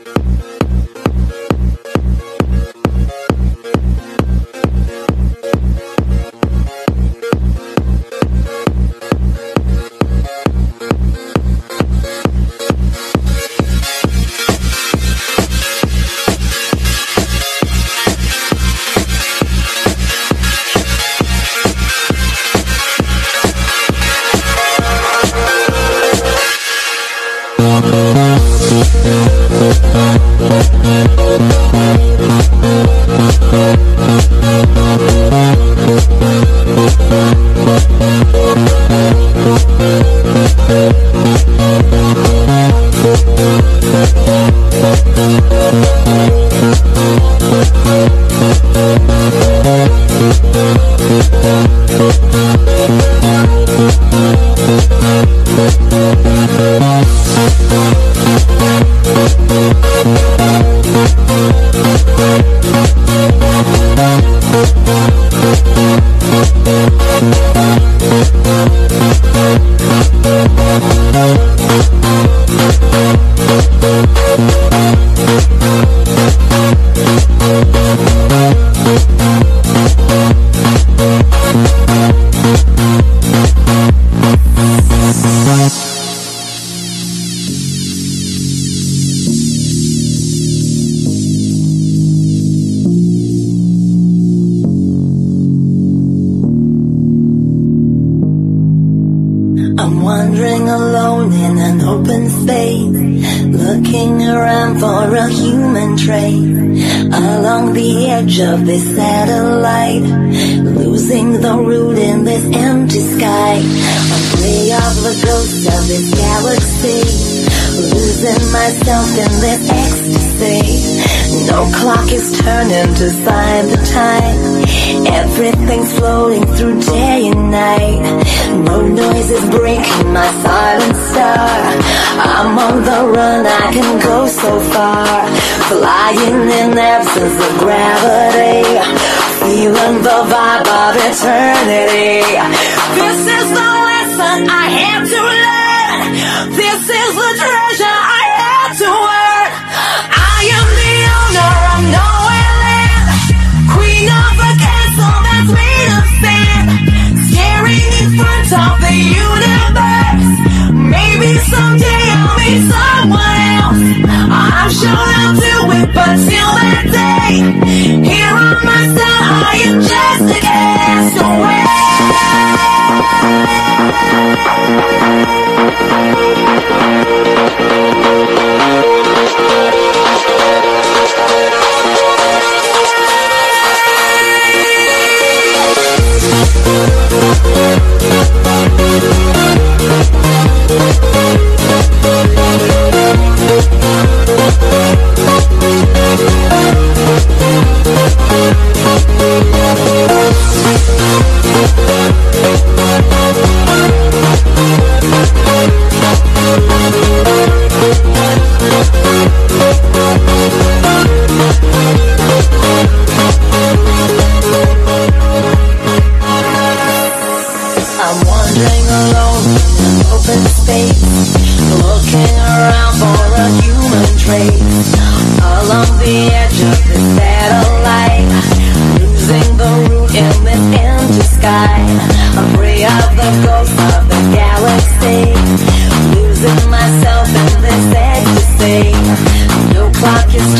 I'm wandering alone in an open space, looking around for a human trace. Along the edge of this satellite, losing the route in this empty sky. I'm free of the ghost of this galaxy, losing myself in this ecstasy. No clock is turning to sign the time. Everything's floating through day and night. No noise is breaking my silent star. I'm on the run, I can go so far, flying in absence of gravity, feeling the vibe of eternity. This is the lesson I had to learn. This is the treasure I had to earn. I am the owner of nowhere land, queen of a castle that's made of sand, staring in front of the universe. Maybe someday I'll meet someone else. I'm sure I'll do it, but till that day, here on my side, I am just a castaway. I'm wandering alone in an open space, looking around for a human trace. Along the edge of the satellite, losing the route in this empty sky. I'm free of the ghost of the galaxy, losing myself in this ecstasy. No clock is